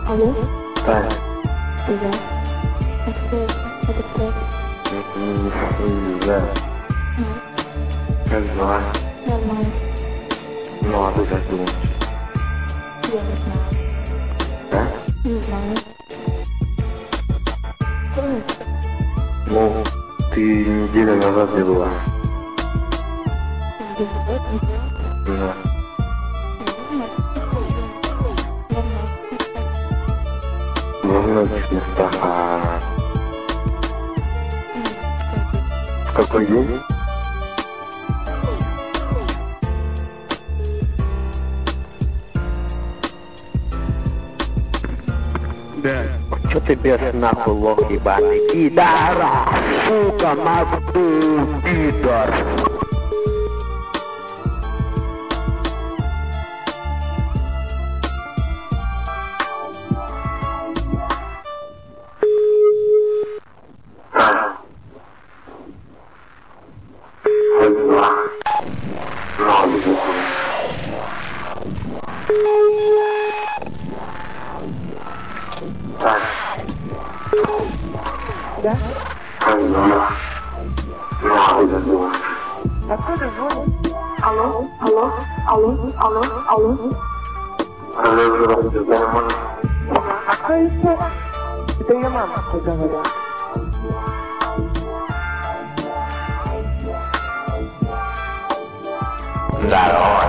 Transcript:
Алло? Да. Да. Это кто? Не знаю. Как дела? Нормально. Ну, а ты как думаешь? Я не знаю. Да? Не знаю. Что? Ну, ты неделю назад где была? Где в этом дело? Да. Во многих местах, а в какой день? Да. Чё ты бежишь нахуй, лох ебаный? Пидора! Сука, нахуй, пидор! Да? Ну, А кто ты звонит? Алло? Алло? Алло? Алло? Алло? А кто еще? Это я мама, что говорю. Здорово.